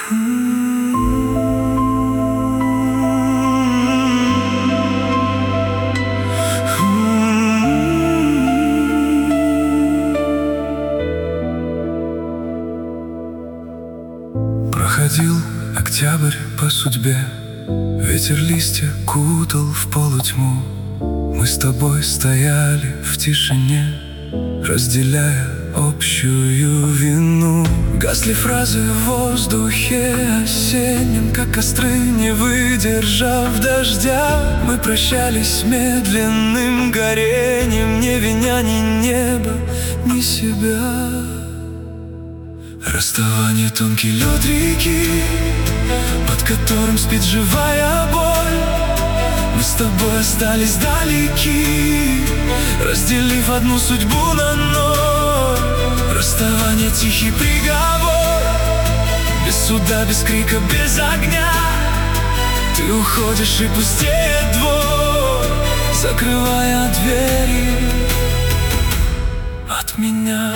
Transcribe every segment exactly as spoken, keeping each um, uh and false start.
Проходил октябрь по судьбе, ветер листья кутал в полутьму. Мы с тобой стояли в тишине, разделяя общую вину. Гасли фразы в воздухе осеннем, как костры, не выдержав дождя. Мы прощались с медленным горением, не виня ни неба, ни себя. Расставание — тонкий лед реки, под которым спит живая боль. Мы с тобой остались далеки, разделив одну судьбу на ноль. Расставание — тихий приговор, без суда, без крика, без огня. Ты уходишь, и пустеет двор, закрывая двери от меня.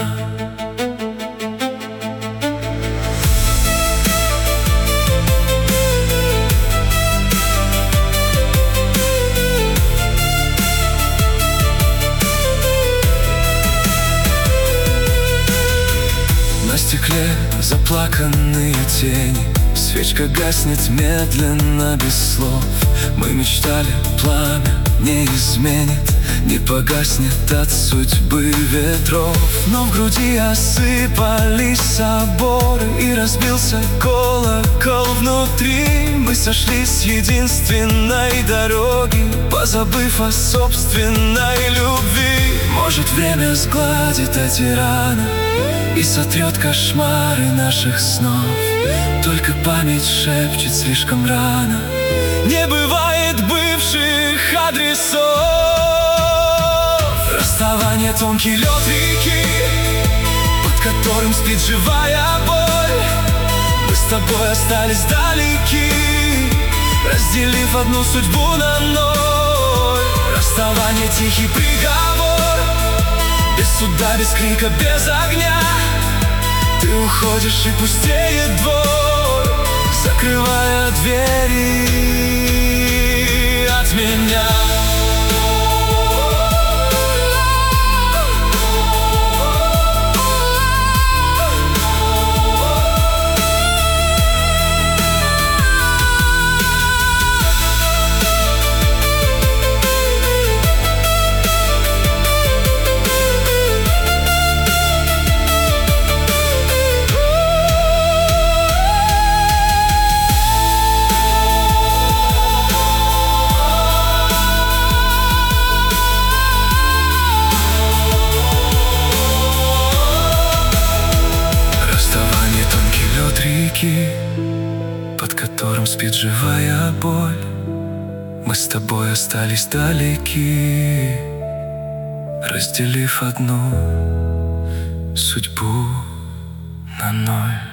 На стекле заплаканные тени, свечка гаснет медленно, без слов. Мы мечтали, пламя не изменит, не погаснет от судьбы ветров. Но в груди осыпались соборы, и разбился колокол внутри. Мы сошли с единственной дороги, позабыв о собственной любви. Может, время сгладит эти раны и сотрет кошмары наших снов. Только память шепчет слишком рано: не бывает бывших адресов. Расставание — тонкий лед реки, под которым спит живая боль. Мы с тобой остались далеки, разделив одну судьбу на ноль. Расставание — тихий приговор, без суда, без крика, без огня. Ты уходишь, и пустеет двор, закрывая двери от меня. Под которым спит живая боль. Мы с тобой остались далеки, разделив одну судьбу на ноль.